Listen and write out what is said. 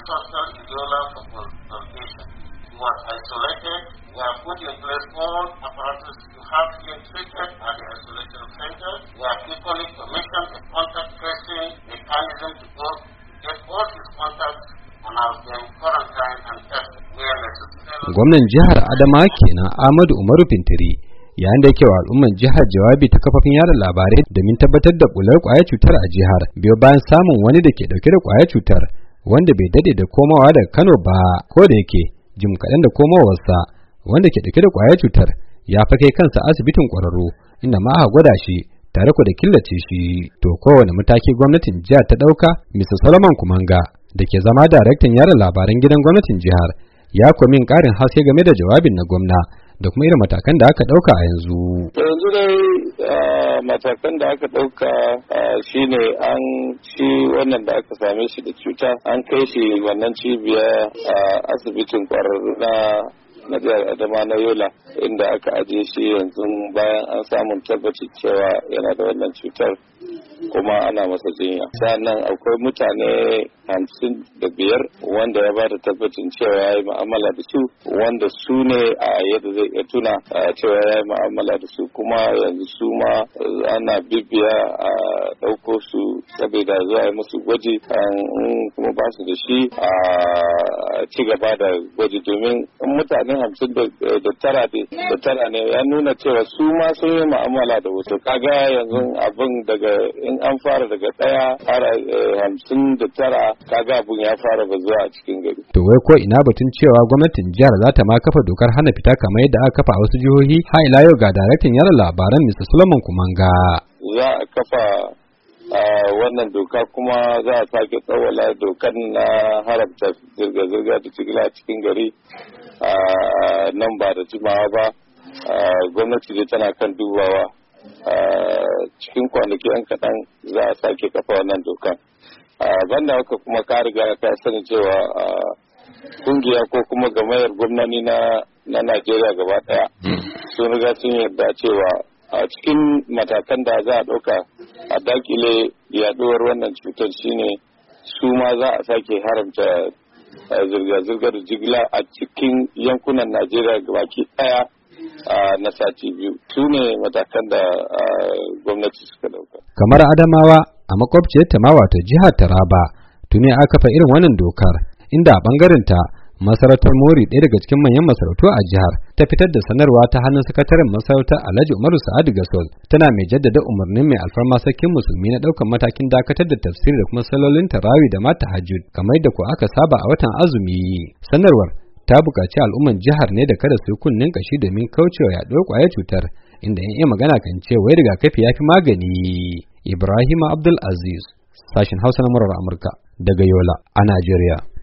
total Ebola propagation. He was isolated. We have put in place all apparatus to have him treated at the isolation center. We have equally commissioned a contact tracing mechanism to get all his contacts and have them quarantined and tested where necessary. Gwamnan jihar Adamawa kenan Ahmadu Umaru Fintiri yayin da yake wa al'umman jihar jawabi ta kafafin yada labarai domin tabbatar da bular kwayar cutar a jihar biyo bayan samun wani da ke dauke da kwayar cutar wanda bai dade da komawa daga Kano ba, ko da yake jim kaɗan da komawarsa wanda ke dauke da kwayar cutar ya fa kai kansa asibitin ƙwararru inda ma aka gwada shi tare da killace shi. To kowane mataki gwamnatin jihar ta ɗauka, Mr. Solomon Kumanga da ke zama daraktan yada labaran gidan gwamnatin jihar ya komin ƙarin haske game da jawabin na gwamna da kuma irin matakan da aka ɗauka a yanzu. Yanzu dai matakan da aka ɗauka shine an ci wannan da aka same shi da cuta an kai shi wannan cibiya a asibitin ƙwararru na jihar Adama na Yola inda aka ajiye shi yanzu bayan an samun tabbacin cewa yana da wannan cutar kuma ana masa jinya. Sannan akwai mutane 55 wanda ya bada tabbacin cewa ya yi mu'amala da su, wanda su ne a yadda zai iya tuna cewa ya yi mu'amala da su, kuma yanzu su ma ana bibiya a ɗauko su saboda zuwa yi musu gwaji kuma ba su da shi a ci gaba da gwaji, domin mutane 59 ne ya nuna cewa su ma sun yi mu'amala da wasu. Kaga yanzu abin daga in an fara daga 1 har 59 kaga abun ya fara bazuwa a cikin gari. To wai ko ina batun cewa gwamnatin jihar za ta ma kafa dokar hana fita kamar yadda aka kafa a wasu jihohi? Ha ila yau ga daraktan yada labaran Mr. Solomon Kumanga. Za a kafa wannan doka kuma za a sake tsawala dokar na haramta zirga-zirga da jigila a cikin gari nan ba da jimawa ba. Gwamnati dai tana kan dubawa cikin kwanaki yan kaɗan za a sake kafa wannan dokan. Banda haka kuma ka riga ka sani cewa kungiya ko kuma gamayar gwamnati na Najeriya gaba ɗaya sun riga sun yarda cewa a cikin matakan da za a ɗauka a dakile yaduwar wannan cutar shine su ma za a sake haramta zirga-zirgar jigila a cikin yankunan Najeriya gabaki ɗaya na sati 2. Su ne matakan da gwamnati suka dauka. Kamar Adamawa a makwabciyar ta ma wato jihar Taraba tuni aka kafa irin wannan dokar, inda a bangaren ta masarautar Mori ɗaya daga cikin manyan masarautu a jihar ta fitar da sanarwa ta hannun sakataren masarautar Alhaji Umaru Sa'adu Gasol tana mai jaddada umarnin mai alfarma sarkin musulmi na ɗaukar matakin dakatar da tafsiri da kuma salolin tarawih da ma tahajjud kamar yadda ko aka saba a watan azumi. Sanarwar ta buƙaci al'umman jihar ne da kada su yi kunnen kashi domin kaucewa yaɗuwar ƙwayar cutar, inda yan iya magana kan ce wai rigakafi ya fi magani. Ibrahim Abdul Aziz, sashin Hausa na murar Amurka daga Yola a Najeriya.